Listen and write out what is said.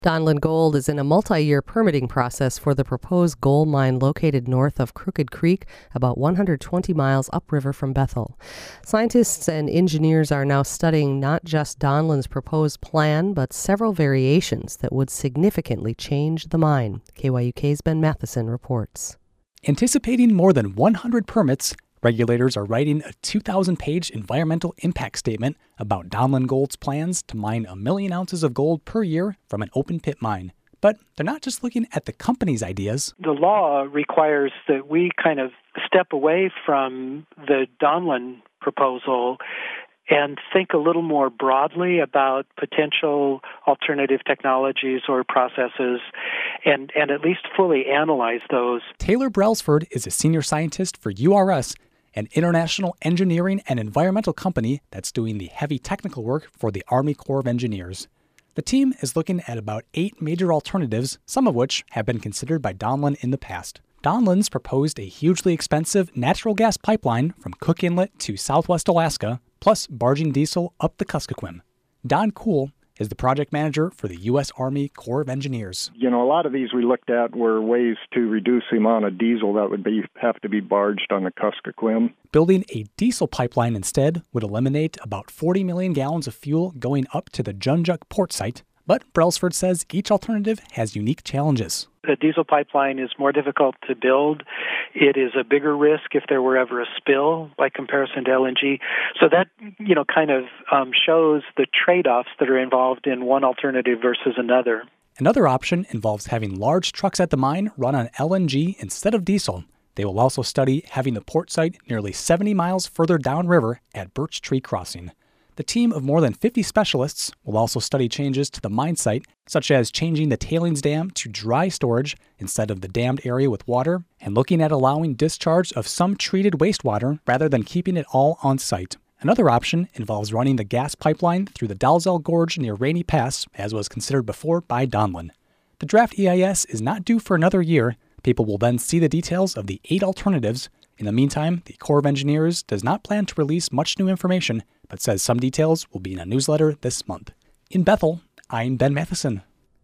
Donlin Gold is in a multi-year permitting process for the proposed gold mine located north of Crooked Creek, about 120 miles upriver from Bethel. Scientists and engineers are now studying not just Donlin's proposed plan, but several variations that would significantly change the mine. KYUK's Ben Matheson reports. Anticipating more than 100 permits, regulators are writing a 2,000-page environmental impact statement about Donlin Gold's plans to mine 1 million ounces of gold per year from an open-pit mine. But they're not just looking at the company's ideas. The law requires that we kind of step away from the Donlin proposal and think a little more broadly about potential alternative technologies or processes and at least fully analyze those. Taylor Brailsford is a senior scientist for URS, an international engineering and environmental company that's doing the heavy technical work for the Army Corps of Engineers. The team is looking at about 8 major alternatives, some of which have been considered by Donlin in the past. Donlin's proposed a hugely expensive natural gas pipeline from Cook Inlet to southwest Alaska, plus barging diesel up the Kuskokwim. Don Kuhl is the project manager for the U.S. Army Corps of Engineers. A lot of these we looked at were ways to reduce the amount of diesel that would have to be barged on the Kuskokwim. Building a diesel pipeline instead would eliminate about 40 million gallons of fuel going up to the Junjuk port site. But Brailsford says each alternative has unique challenges. The diesel pipeline is more difficult to build. It is a bigger risk if there were ever a spill by comparison to LNG. So that, kind of shows the trade-offs that are involved in one alternative versus another. Another option involves having large trucks at the mine run on LNG instead of diesel. They will also study having the port site nearly 70 miles further downriver at Birch Tree Crossing. The team of more than 50 specialists will also study changes to the mine site, such as changing the tailings dam to dry storage instead of the dammed area with water, and looking at allowing discharge of some treated wastewater rather than keeping it all on site. Another option involves running the gas pipeline through the Dalzell Gorge near Rainy Pass, as was considered before by Donlin. The draft EIS is not due for another year. People will then see the details of the 8 alternatives. In the meantime, the Corps of Engineers does not plan to release much new information, but says some details will be in a newsletter this month. In Bethel, I'm Ben Matheson.